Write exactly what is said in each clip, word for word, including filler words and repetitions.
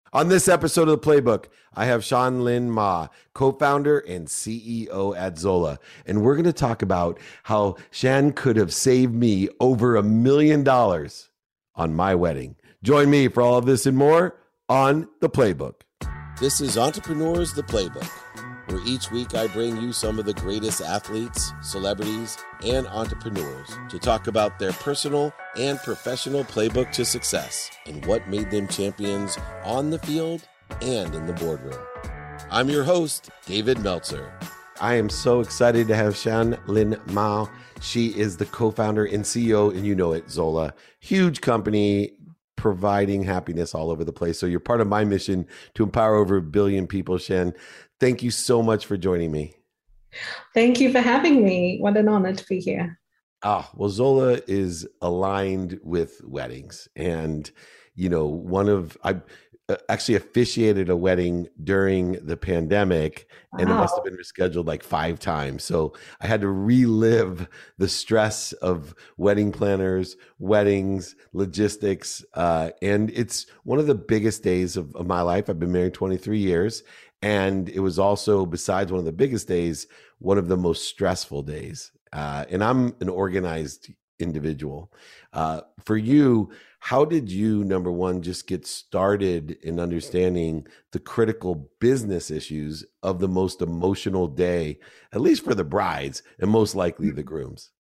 On this episode of The Playbook, I have Shan-Lin Ma, co-founder and C E O at Zola. And we're going to talk about how Shan could have saved me over a million dollars on my wedding. Join me for all of this and more on The Playbook. This is Entrepreneurs, The Playbook, where each week I bring you some of the greatest athletes, celebrities, and entrepreneurs to talk about their personal and professional playbook to success and what made them champions on the field and in the boardroom. I'm your host, David Meltzer. I am so excited to have Shan-Lin Ma. She is the co-founder and C E O, and you know it, Zola. Huge company, providing happiness all over the place. So you're part of my mission to empower over a billion people, Shan. Thank you so much for joining me. Thank you for having me. What an honor to be here. Ah, well, Zola is aligned with weddings. And, you know, one of, I actually officiated a wedding during the pandemic, and wow. It must have been rescheduled like five times. So I had to relive the stress of wedding planners, weddings, logistics. Uh, and it's one of the biggest days of, of my life. I've been married twenty-three years. And it was also, besides one of the biggest days, one of the most stressful days. Uh, and I'm an organized individual. Uh, for you, how did you, number one, just get started in understanding the critical business issues of the most emotional day, at least for the brides and most likely the grooms?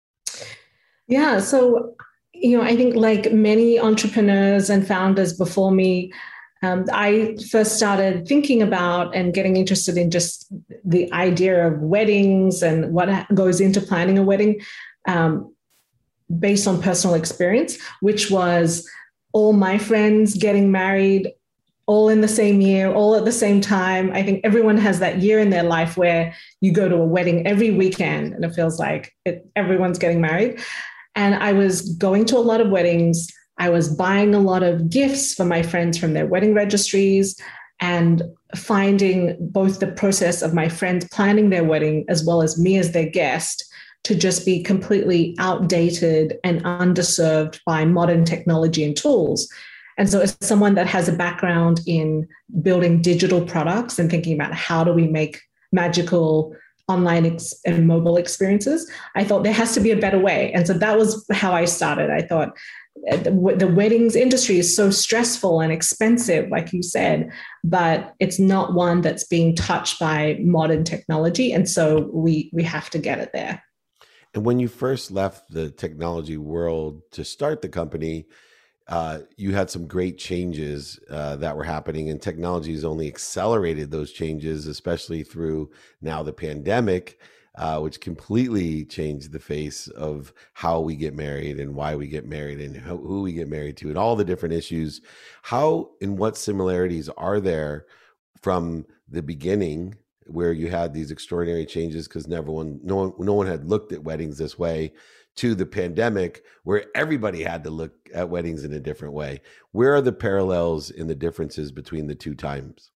Yeah. So, you know, I think like many entrepreneurs and founders before me, Um, I first started thinking about and getting interested in just the idea of weddings and what goes into planning a wedding um, based on personal experience, which was all my friends getting married all in the same year, all at the same time. I think everyone has that year in their life where you go to a wedding every weekend and it feels like it, everyone's getting married. And I was going to a lot of weddings. I was buying a lot of gifts for my friends from their wedding registries and finding both the process of my friends planning their wedding as well as me as their guest to just be completely outdated and underserved by modern technology and tools. And so as someone that has a background in building digital products and thinking about how do we make magical online ex- and mobile experiences, I thought there has to be a better way. And so that was how I started. I thought, The, the weddings industry is so stressful and expensive, like you said, but it's not one that's being touched by modern technology. And so we we have to get it there. And when you first left the technology world to start the company, uh, you had some great changes uh, that were happening, and technology has only accelerated those changes, especially through now the pandemic. Uh, which completely changed the face of how we get married and why we get married and who, who we get married to and all the different issues. How and what similarities are there from the beginning where you had these extraordinary changes because never one, no one, no one had looked at weddings this way, to the pandemic where everybody had to look at weddings in a different way? Where are the parallels and the differences between the two times?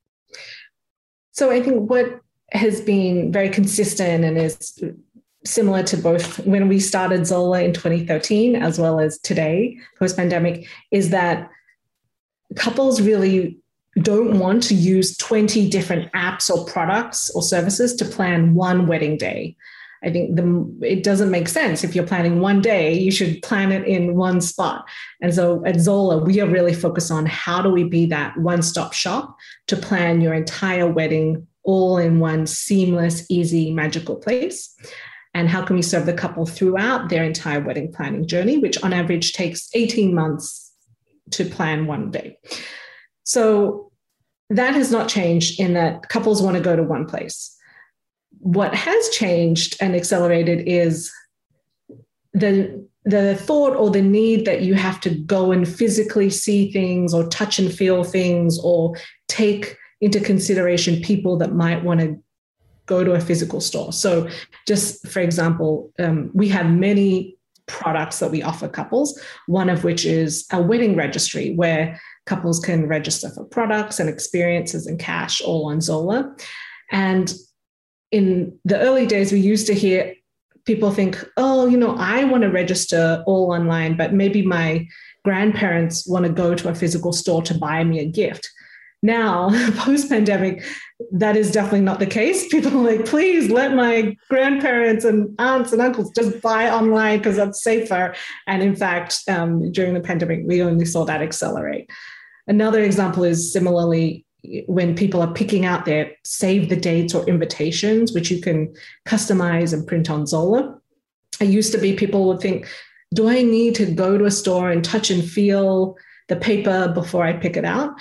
So I think what has been very consistent and is similar to both when we started Zola in twenty thirteen as well as today, post-pandemic, is that couples really don't want to use twenty different apps or products or services to plan one wedding day. I think the, it doesn't make sense. If you're planning one day, you should plan it in one spot. And so at Zola, we are really focused on how do we be that one-stop shop to plan your entire wedding all in one seamless, easy, magical place. And how can we serve the couple throughout their entire wedding planning journey, which on average takes eighteen months to plan one day. So that has not changed in that couples want to go to one place. What has changed and accelerated is the, the thought or the need that you have to go and physically see things or touch and feel things or take into consideration people that might want to go to a physical store. So just for example, um, we have many products that we offer couples, one of which is a wedding registry where couples can register for products and experiences and cash all on Zola. And in the early days, we used to hear people think, oh, you know, I want to register all online, but maybe my grandparents want to go to a physical store to buy me a gift. Now, post-pandemic, that is definitely not the case. People are like, please let my grandparents and aunts and uncles just buy online because that's safer. And in fact, um, during the pandemic, we only saw that accelerate. Another example is similarly when people are picking out their save the dates or invitations, which you can customize and print on Zola. It used to be people would think, do I need to go to a store and touch and feel the paper before I pick it out?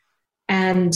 And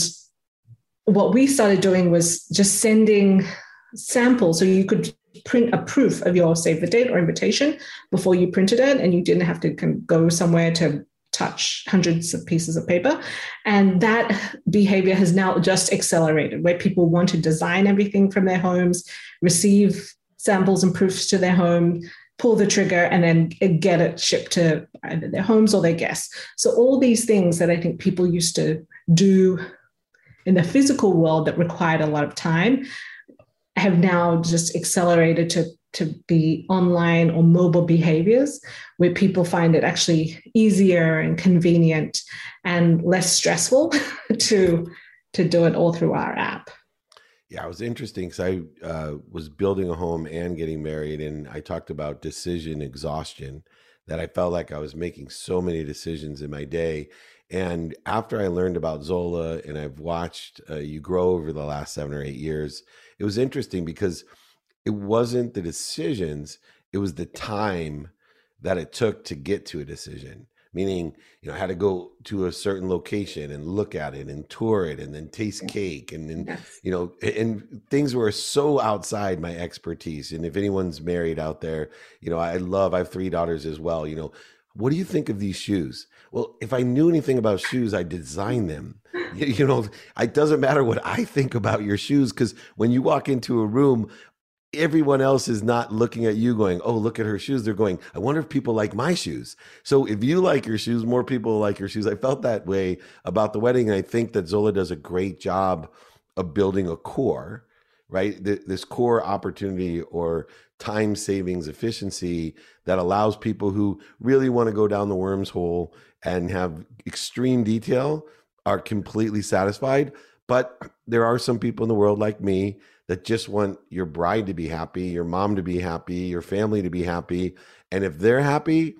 what we started doing was just sending samples. So you could print a proof of your save the date or invitation before you printed it, and you didn't have to go somewhere to touch hundreds of pieces of paper. And that behavior has now just accelerated, where people want to design everything from their homes, receive samples and proofs to their home, pull the trigger, and then get it shipped to either their homes or their guests. So all these things that I think people used to do in the physical world that required a lot of time have now just accelerated to, to be online or mobile behaviors, where people find it actually easier and convenient and less stressful to, to do it all through our app. Yeah, it was interesting because I uh, was building a home and getting married, and I talked about decision exhaustion, that I felt like I was making so many decisions in my day. And after I learned about Zola and I've watched uh, you grow over the last seven or eight years, it was interesting because it wasn't the decisions, it was the time that it took to get to a decision. Meaning, you know, I had to go to a certain location and look at it and tour it and then taste cake. And then, yes. you know, and things were so outside my expertise. And if anyone's married out there, you know, I love, I have three daughters as well. You know, what do you think of these shoes? Well, if I knew anything about shoes, I'd design them. You, you know, it doesn't matter what I think about your shoes, because when you walk into a room, everyone else is not looking at you going, oh, look at her shoes. They're going, I wonder if people like my shoes. So if you like your shoes, more people like your shoes. I felt that way about the wedding. And I think that Zola does a great job of building a core, right? This core opportunity or time savings efficiency that allows people who really want to go down the worms hole and have extreme detail are completely satisfied. But there are some people in the world like me that just want your bride to be happy, your mom to be happy, your family to be happy. And if they're happy,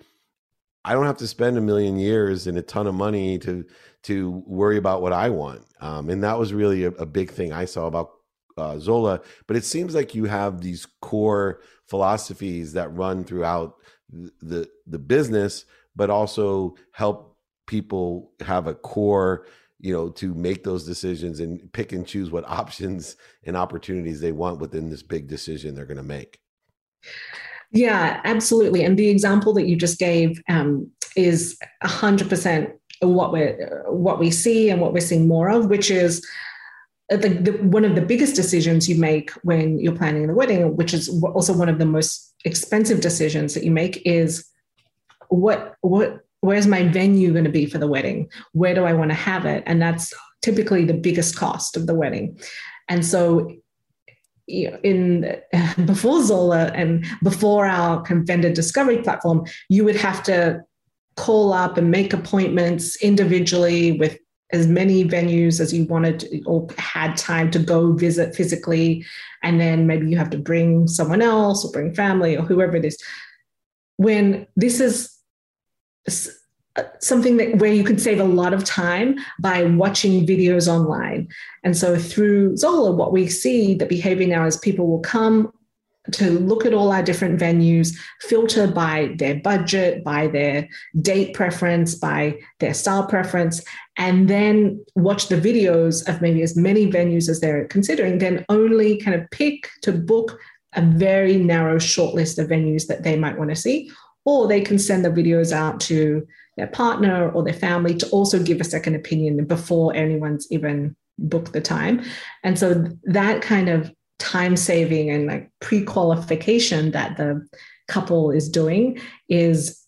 I don't have to spend a million years and a ton of money to to worry about what I want. Um, and that was really a, a big thing I saw about uh, Zola. But it seems like you have these core philosophies that run throughout the the business, but also help people have a core, you know, to make those decisions and pick and choose what options and opportunities they want within this big decision they're going to make. Yeah, absolutely. And the example that you just gave um, is one hundred percent what we're what we see and what we're seeing more of, which is the, the, one of the biggest decisions you make when you're planning the wedding, which is also one of the most expensive decisions that you make, is what what where's my venue going to be for the wedding? Where do I want to have it? And that's typically the biggest cost of the wedding. And so in before Zola and before our kind of vendor discovery platform, you would have to call up and make appointments individually with as many venues as you wanted or had time to go visit physically. And then maybe you have to bring someone else or bring family or whoever it is. When this is something that where you could save a lot of time by watching videos online. And so through Zola, what we see the behavior now is people will come to look at all our different venues, filter by their budget, by their date preference, by their style preference, and then watch the videos of maybe as many venues as they're considering, then only kind of pick to book a very narrow short list of venues that they might want to see. Or they can send the videos out to their partner or their family to also give a second opinion before anyone's even booked the time. And so that kind of time saving and like pre-qualification that the couple is doing is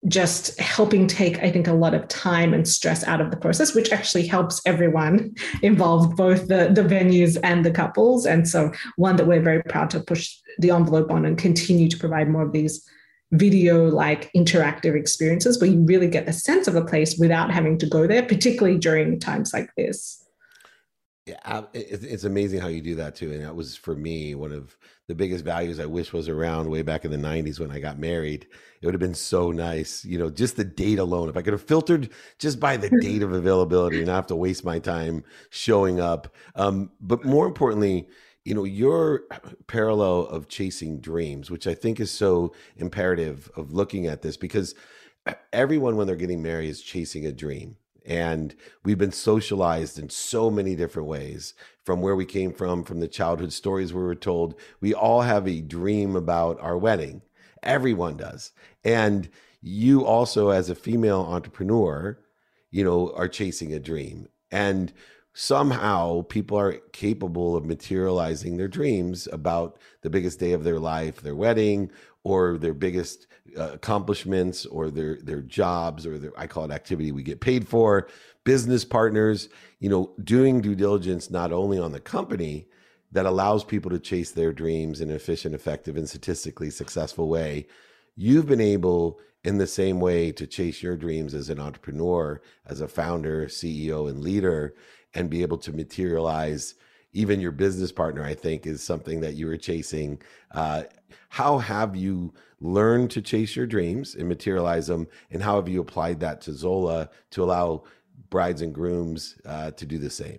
just helping take, I think, a lot of time and stress out of the process, which actually helps everyone involved, both the, the venues and the couples. And so one that we're very proud to push the envelope on and continue to provide more of these video-like interactive experiences where you really get the sense of a place without having to go there, particularly during times like this. Yeah, it's amazing how you do that too. And that was, for me, one of the biggest values I wish was around way back in the nineties when I got married. It would have been so nice, you know, just the date alone. If I could have filtered just by the date of availability and not have to waste my time showing up. Um, but more importantly, you know, your parallel of chasing dreams, which I think is so imperative of looking at this, because everyone, when they're getting married, is chasing a dream. And we've been socialized in so many different ways, from where we came from, from the childhood stories we were told. We all have a dream about our wedding. Everyone does. And you also, as a female entrepreneur, you know, are chasing a dream. And somehow people are capable of materializing their dreams about the biggest day of their life, their wedding, or their biggest uh, accomplishments, or their their jobs, or their, I call it activity we get paid for, business partners, you know, doing due diligence not only on the company that allows people to chase their dreams in an efficient, effective, and statistically successful way. You've been able, in the same way, to chase your dreams as an entrepreneur, as a founder, C E O, and leader, and be able to materialize even your business partner, I think, is something that you were chasing. Uh, how have you learned to chase your dreams and materialize them? And how have you applied that to Zola to allow brides and grooms uh, to do the same?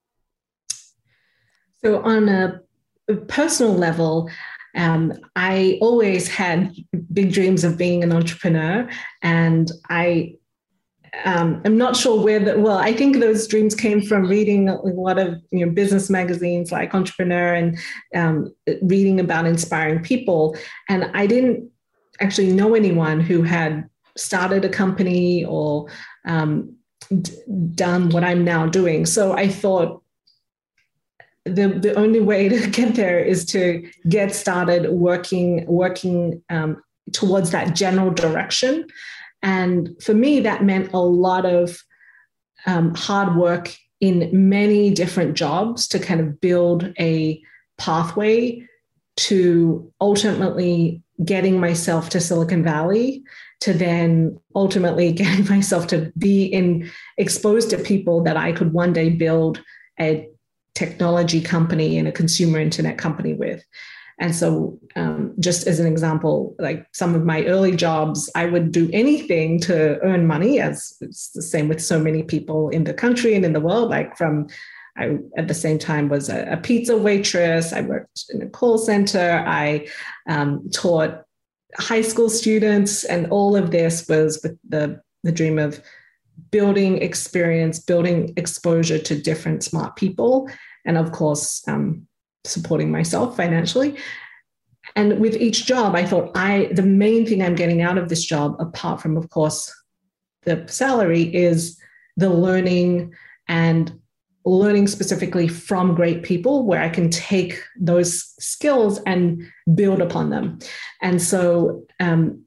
So on a personal level, um, I always had big dreams of being an entrepreneur. And I Um, I'm not sure where that, well, I think those dreams came from reading a lot of, you know, business magazines like Entrepreneur, and um, reading about inspiring people. And I didn't actually know anyone who had started a company or um, d- done what I'm now doing. So I thought the, the only way to get there is to get started working, working um, towards that general direction. And for me, that meant a lot of um, hard work in many different jobs to kind of build a pathway to ultimately getting myself to Silicon Valley, to then ultimately getting myself to be in exposed to people that I could one day build a technology company and a consumer internet company with. And so um, just as an example, like some of my early jobs, I would do anything to earn money, as it's the same with so many people in the country and in the world. Like from, I at the same time was a, a pizza waitress. I worked in a call center. I um, taught high school students, and all of this was with the, the dream of building experience, building exposure to different smart people. And of course, um, supporting myself financially. And with each job, I thought I the main thing I'm getting out of this job, apart from, of course, the salary, is the learning, and learning specifically from great people, where I can take those skills and build upon them. And so um,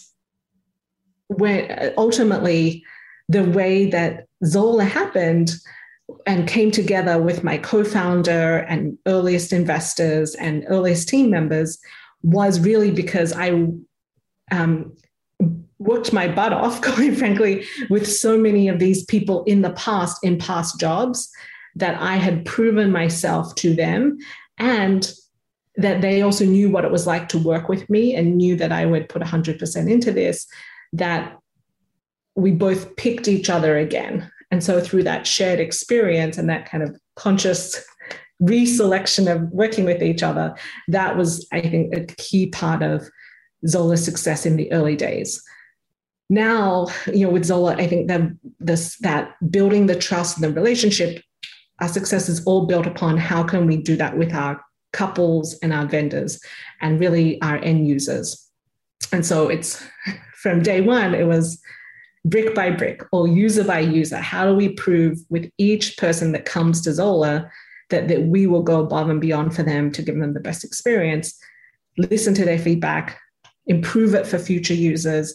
when ultimately the way that Zola happened and came together with my co-founder and earliest investors and earliest team members was really because I um, worked my butt off, quite frankly, with so many of these people in the past, in past jobs, that I had proven myself to them, and that they also knew what it was like to work with me and knew that I would put one hundred percent into this, that we both picked each other again. And so through that shared experience and that kind of conscious reselection of working with each other, that was, I think, a key part of Zola's success in the early days. Now, you know, with Zola, I think that this that building the trust and the relationship, our success is all built upon how can we do that with our couples and our vendors and really our end users. And so it's from day one, it was brick by brick or user by user. How do we prove with each person that comes to Zola that, that we will go above and beyond for them to give them the best experience, listen to their feedback, improve it for future users,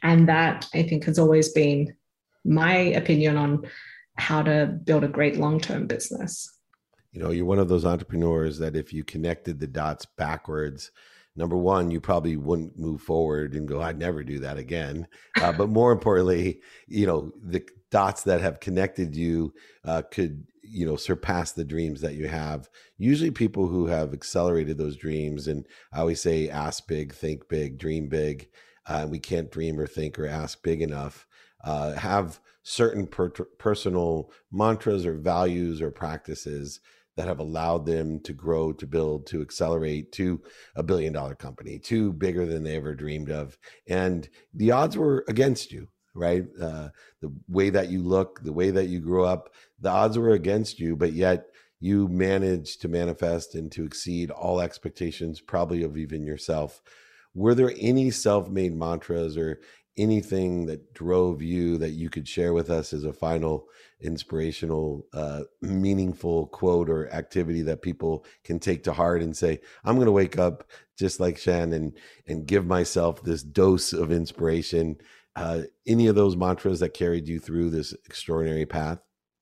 And that, I think, has always been my opinion on how to build a great long-term business. You know, you're one of those entrepreneurs that if you connected the dots backwards, number one, you probably wouldn't move forward and go, I'd never do that again. Uh, but more importantly, you know, the dots that have connected you uh, could, you know, surpass the dreams that you have. Usually people who have accelerated those dreams, and I always say, ask big, think big, dream big. Uh, we can't dream or think or ask big enough. Uh, have certain per- personal mantras or values or practices that have allowed them to grow, to build, to accelerate to a billion dollar company, to bigger than they ever dreamed of. And the odds were against you, right? Uh, the way that you look, the way that you grew up, the odds were against you, but yet you managed to manifest and to exceed all expectations, probably of even yourself. Were there any self-made mantras or anything that drove you that you could share with us as a final inspirational, uh, meaningful quote or activity that people can take to heart and say, I'm going to wake up just like Shan and, and give myself this dose of inspiration? Uh, any of those mantras that carried you through this extraordinary path?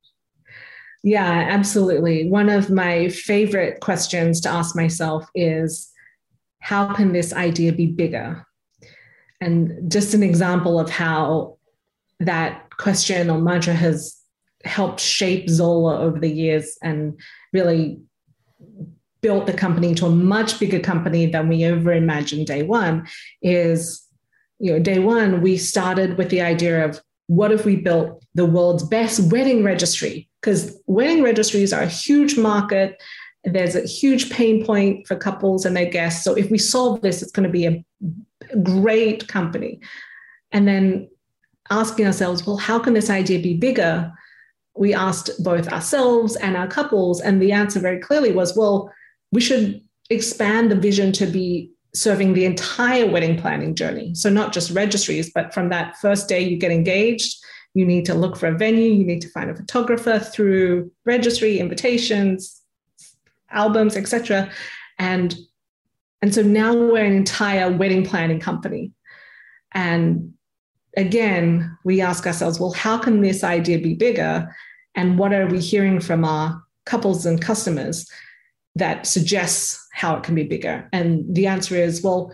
Yeah, absolutely. One of my favorite questions to ask myself is, how can this idea be bigger? And just an example of how that question or mantra has helped shape Zola over the years and really built the company to a much bigger company than we ever imagined day one is, you know, day one, we started with the idea of what if we built the world's best wedding registry? Because wedding registries are a huge market. There's a huge pain point for couples and their guests. So if we solve this, it's going to be a great company. And then asking ourselves, well, how can this idea be bigger? We asked both ourselves and our couples, and the answer very clearly was, well, we should expand the vision to be serving the entire wedding planning journey. So not just registries, but from that first day you get engaged, you need to look for a venue, you need to find a photographer, through registry, invitations, albums, et cetera. And And so now we're an entire wedding planning company. And again, we ask ourselves, well, how can this idea be bigger? And what are we hearing from our couples and customers that suggests how it can be bigger? And the answer is, well,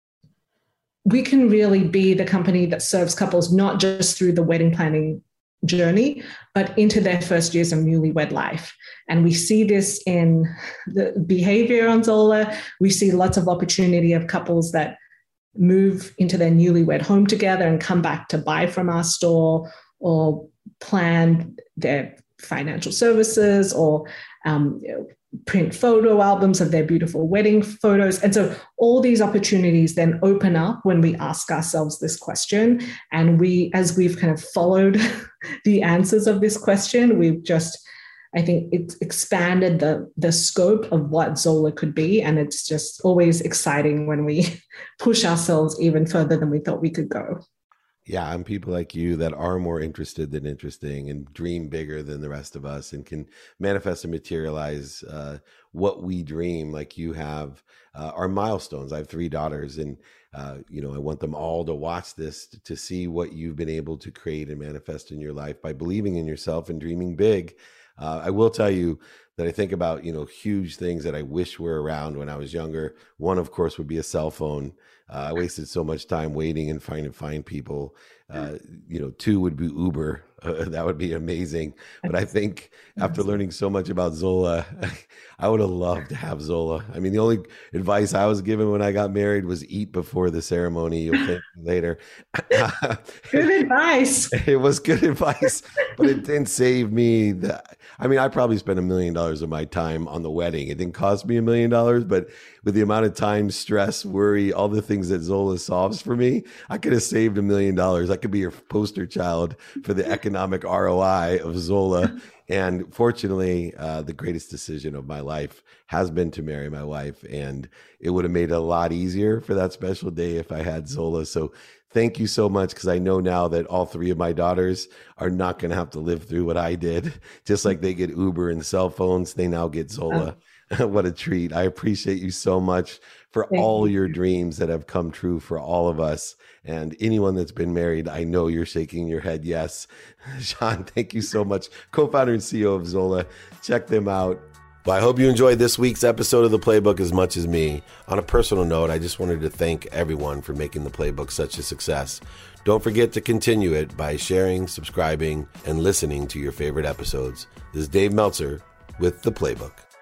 we can really be the company that serves couples not just through the wedding planning journey, but into their first years of newlywed life. And we see this in the behavior on Zola. We see lots of opportunity of couples that move into their newlywed home together and come back to buy from our store or plan their financial services or um, print photo albums of their beautiful wedding photos. And so all these opportunities then open up when we ask ourselves this question. And we, as we've kind of followed the answers of this question, we've just, I think it's expanded the, the scope of what Zola could be. And it's just always exciting when we push ourselves even further than we thought we could go. Yeah, and people like you that are more interested than interesting and dream bigger than the rest of us and can manifest and materialize uh, what we dream like you have uh, are milestones. I have three daughters and, uh, you know, I want them all to watch this to, to see what you've been able to create and manifest in your life by believing in yourself and dreaming big. Uh, I will tell you that I think about, you know, huge things that I wish were around when I was younger. One, of course, would be a cell phone. Uh, I wasted so much time waiting and trying to find people. Uh, you know, two would be Uber. Uh, that would be amazing. But I think after learning so much about Zola, I would have loved to have Zola. I mean, the only advice I was given when I got married was eat before the ceremony. You'll thank me later. Good advice. It was good advice, but it didn't save me. The, I mean, I probably spent a million dollars of my time on the wedding. It didn't cost me a million dollars, but with the amount of time, stress, worry, all the things that Zola solves for me, I could have saved a million dollars. I could be your poster child for the economic R O I of Zola. And fortunately, uh, the greatest decision of my life has been to marry my wife. And it would have made it a lot easier for that special day if I had Zola. So thank you so much, because I know now that all three of my daughters are not going to have to live through what I did. Just like they get Uber and cell phones, they now get Zola. What a treat. I appreciate you so much for Thank all you. your dreams that have come true for all of us. And anyone that's been married, I know you're shaking your head yes. Sean, thank you so much. Co-founder and C E O of Zola. Check them out. Well, I hope you enjoyed this week's episode of The Playbook as much as me. On a personal note, I just wanted to thank everyone for making The Playbook such a success. Don't forget to continue it by sharing, subscribing, and listening to your favorite episodes. This is Dave Meltzer with The Playbook.